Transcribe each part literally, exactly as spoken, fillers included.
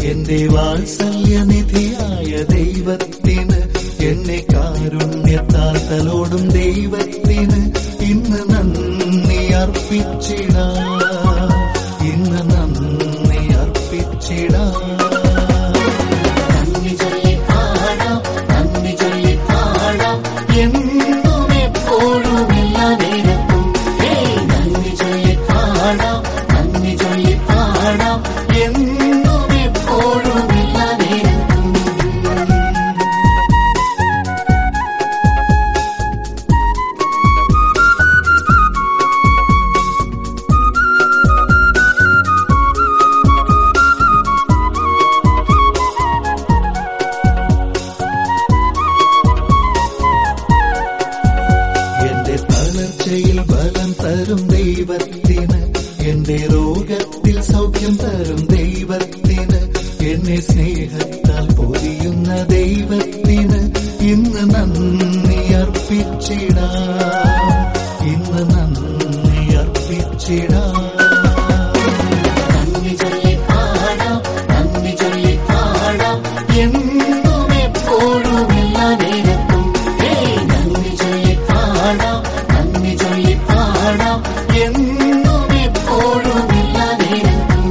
എന്റെ വാത്സല്യനിധിയായ ദൈവത്തിന്, എന്നെ കാരുണ്യത്താൽ തലോടും ദൈവത്തിന് ഇന്ന് നന്ദി അർപ്പിച്ചിടാം, ഇന്ന് നന്ദി അർപ്പിച്ചിടാം. നന്ദി ചൊല്ലി പാടാം, നന്ദി ചൊല്ലി പാടാം, എന്നും എപ്പോഴും എല്ലാ നേരത്തും. നന്ദി ചൊല്ലി പാടാം, നന്ദി ചൊല്ലി പാടാം, എന്നും എപ്പോഴും എല്ലാ നേരത്തും. എന്റെ തളർച്ചയിൽ ബലം തരും ദൈവത്തിന്, എന്റെ രോഗത്തിൽ സൗഖ്യം തരും ദൈവത്തിന്, എന്നെ സ്നേഹത്താൽ പൊതിയുന്ന ദൈവത്തിന് ഇന്ന് നന്ദി അർപ്പിച്ചിടാം, ഇന്ന് നന്ദി അർപ്പിച്ചിടാം. നന്ദി ചൊല്ലി പാടാം, നന്ദി ചൊല്ലി പാടാം, എന്നും എപ്പോഴും എല്ലാ നേരത്തും. നന്ദി ചൊല്ലി പാടാം, നന്ദി ചൊല്ലി പാടാം, എന്നും എപ്പോഴും എല്ലാ നേരത്തും.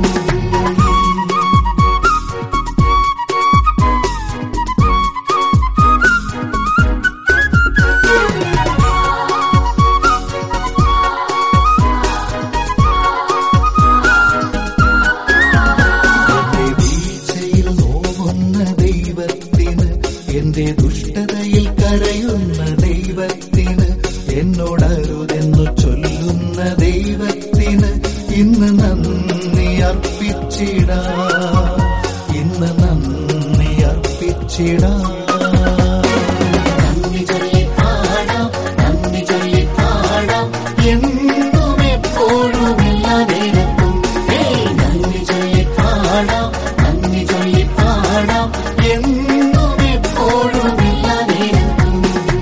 എന്റെ വീഴ്ചയിൽ നോവുന്ന ദൈവത്തിന്, എന്റെ ദുഷ്ടതയിൽ കരയുന്ന ദൈവത്തിന്, എന്നോടരുതെന്നു ചൊല്ലുന്ന ദൈവത്തിന് ഇന്ന് നന്ദി അർപ്പിച്ചിടാം, ഇന്ന് നന്ദി അർപ്പിച്ചിടാം. നന്ദി ചൊല്ലി പാടാം, നന്ദി ചൊല്ലി പാടാം, എന്നും എപ്പോഴും എല്ലാ നേരത്തും. നന്ദി ചൊല്ലി പാടാം, നന്ദി ചൊല്ലി പാടാം, എന്നും എപ്പോഴും എല്ലാ നേരത്തും.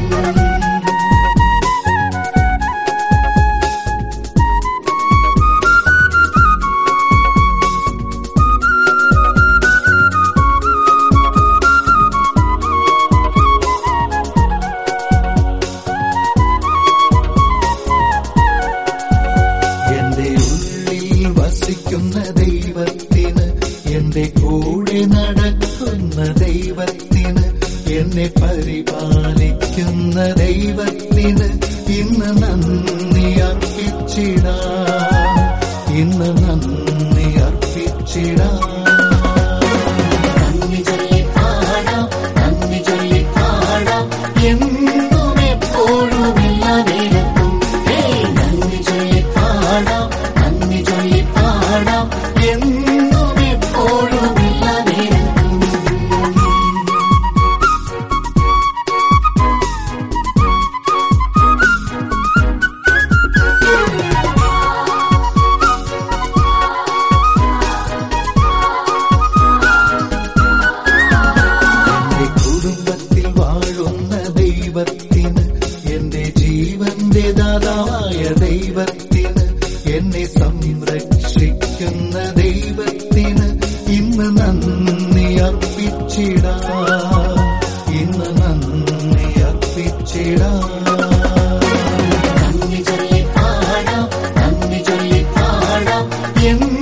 എന്റെ ഉള്ളിൽ വസിക്കുന്ന ദൈവത്തിന്, എന്റെ കൂടെ നടക്കുന്ന ദൈവത്തിന്, എന്നെ പരിപാലിക്കുന്ന ദൈവത്തിന് ഇന്ന് നന്ദി അർപ്പിച്ചിടാം, ഇന്ന് നന്ദി അർപ്പിച്ചിടാം. നന്ദി ചൊല്ലി പാടാം, നന്ദി ചൊല്ലി പാടാം, എന്നും എപ്പോഴും എല്ലാ നേരത്തും. നന്ദി ചൊല്ലി പാടാം, നന്ദി ചൊല്ലി പാടാം, എന്നും എപ്പോഴും എല്ലാ നേരത്തും. എന്റെ കുടുംബത്തിൽ വാഴുന്ന ദൈവത്തിന്, എന്റെ ജീവന്റെ ദാതാവായ ദൈവത്തിന്, എന്നെ സംരക്ഷിക്കുന്ന ദൈവത്തിന് ഇന്ന് നന്ദി അർപ്പിച്ചിടാം, ഇന്ന് നന്ദി അർപ്പിച്ചിടാം. നന്ദി ചൊല്ലി പാടാം, നന്ദി ചൊല്ലി പാടാം, എന്നും